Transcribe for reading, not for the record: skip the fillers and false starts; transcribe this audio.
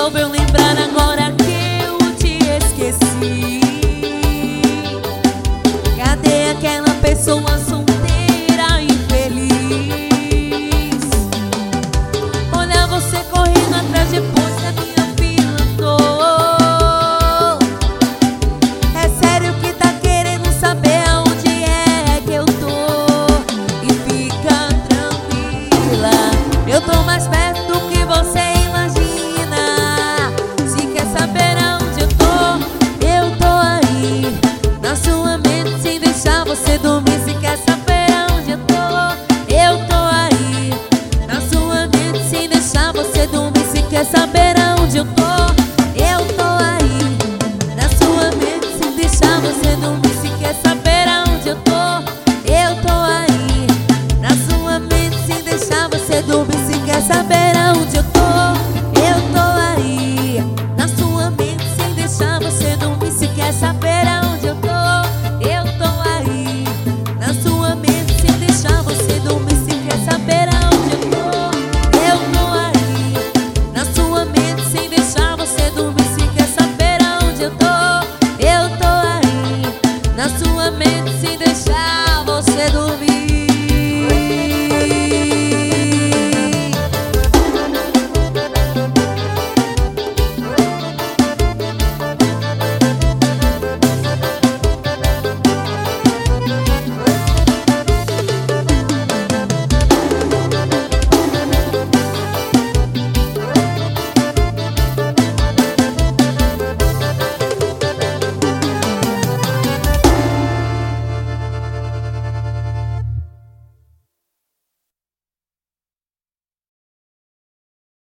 resolveu lembrar agora que eu te esqueci? Cadê aquela pessoa solteira infeliz? Olha você correndo atrás depois que a minha fila andou. É sério que tá querendo saber aonde é que eu tô? E fica tranquila, eu tô mais perto do que você imagina. Se quer saber aonde eu tô aí na sua mente, sem deixar você dormir. Se quer saber aonde eu tô aí na sua mente, sem deixar você dormir. Se quer saber aonde eu tô